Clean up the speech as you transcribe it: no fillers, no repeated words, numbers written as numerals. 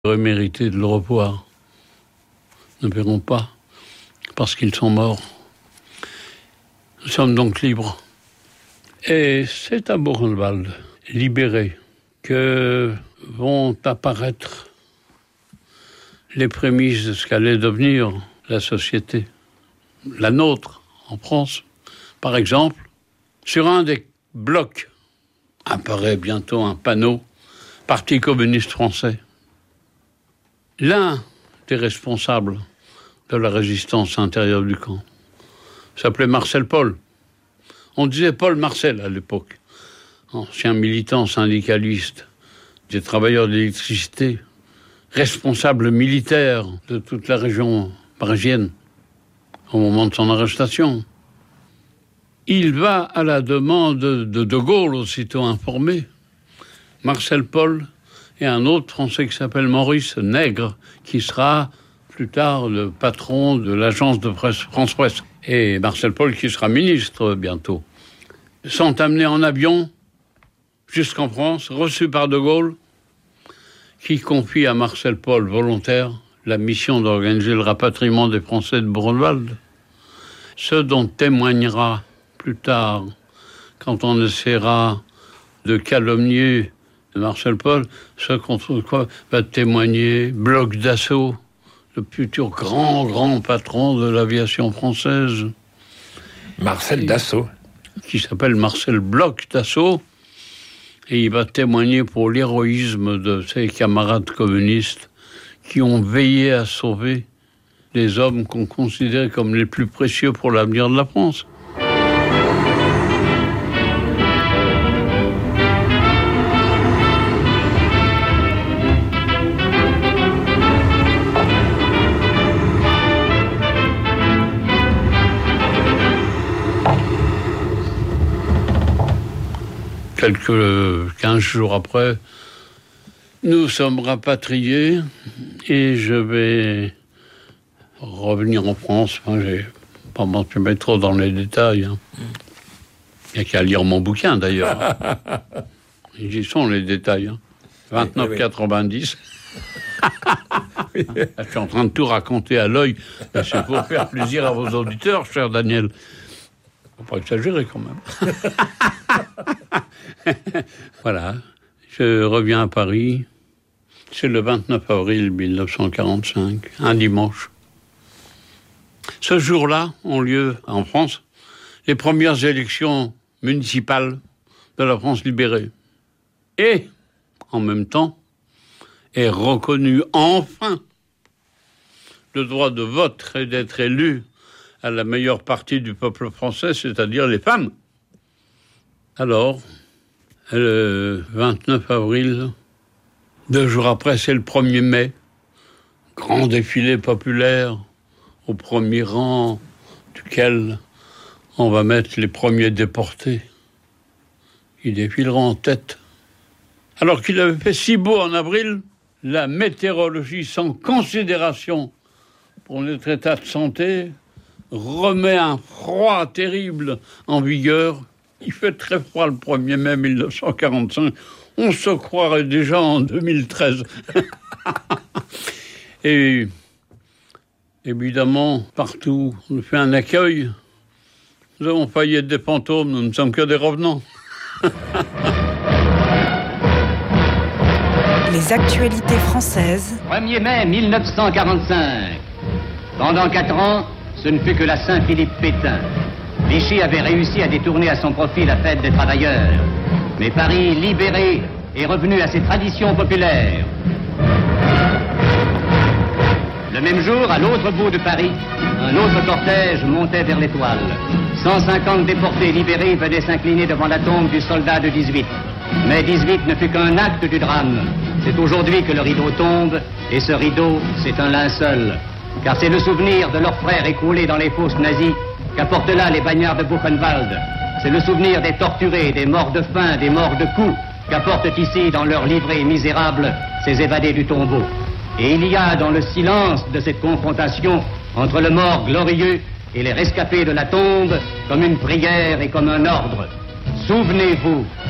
auraient mérité de le revoir ne verront pas, parce qu'ils sont morts. Nous sommes donc libres. Et c'est à Buchenwald, libéré, que vont apparaître les prémices de ce qu'allait devenir la société, la nôtre, en France. Par exemple, sur un des blocs apparaît bientôt un panneau « Parti communiste français ». L'un des responsables de la résistance intérieure du camp s'appelait Marcel Paul. On disait Paul Marcel à l'époque, ancien militant syndicaliste des travailleurs d'électricité, responsable militaire de toute la région parisienne au moment de son arrestation. Il va à la demande de Gaulle, aussitôt informé, Marcel Paul et un autre Français qui s'appelle Maurice Nègre, qui sera plus tard le patron de l'agence de presse France Presse, et Marcel Paul qui sera ministre bientôt, sont amenés en avion jusqu'en France, reçus par de Gaulle, qui confie à Marcel Paul, volontaire, la mission d'organiser le rapatriement des Français de Buchenwald, ce dont témoignera plus tard, quand on essaiera de calomnier Marcel Paul, ce contre quoi va témoigner Bloch Dassault, le futur grand patron de l'aviation française. Marcel Dassault. Qui s'appelle Marcel Bloch Dassault, et il va témoigner pour l'héroïsme de ses camarades communistes qui ont veillé à sauver les hommes qu'on considérait comme les plus précieux pour l'avenir de la France. Quelques 15 jours après, nous sommes rapatriés et je vais revenir en France. Enfin, j'ai pas mentionné trop dans les détails. Il n'y a qu'à lire mon bouquin d'ailleurs. J'y sont les détails. 29,90. Je suis en train de tout raconter à l'œil. C'est pour faire plaisir à vos auditeurs, cher Daniel. Faut pas exagérer quand même. Voilà, je reviens à Paris. C'est le 29 avril 1945, un dimanche. Ce jour-là ont lieu en France les premières élections municipales de la France libérée. Et, en même temps, est reconnu enfin le droit de vote et d'être élu à la meilleure partie du peuple français, c'est-à-dire les femmes. Alors, le 29 avril, 2 jours après, c'est le 1er mai. Grand défilé populaire, au premier rang duquel on va mettre les premiers déportés. Ils défileront en tête. Alors qu'il avait fait si beau en avril, la météorologie, sans considération pour notre état de santé, remet un froid terrible en vigueur. Il fait très froid le 1er mai 1945. On se croirait déjà en 2013. Et évidemment, partout, on fait un accueil. Nous avons failli être des fantômes, nous ne sommes que des revenants. Les actualités françaises. 1er mai 1945. Pendant 4 ans, ce ne fut que la Saint-Philippe Pétain. Vichy avait réussi à détourner à son profit la fête des travailleurs. Mais Paris, libéré, est revenu à ses traditions populaires. Le même jour, à l'autre bout de Paris, un autre cortège montait vers l'Étoile. 150 déportés libérés venaient s'incliner devant la tombe du soldat de 18. Mais 18 ne fut qu'un acte du drame. C'est aujourd'hui que le rideau tombe, et ce rideau, c'est un linceul. Car c'est le souvenir de leurs frères écroulés dans les fosses nazies qu'apportent là les bagnards de Buchenwald. C'est le souvenir des torturés, des morts de faim, des morts de coups qu'apportent ici dans leur livrée misérable ces évadés du tombeau. Et il y a dans le silence de cette confrontation entre le mort glorieux et les rescapés de la tombe comme une prière et comme un ordre. Souvenez-vous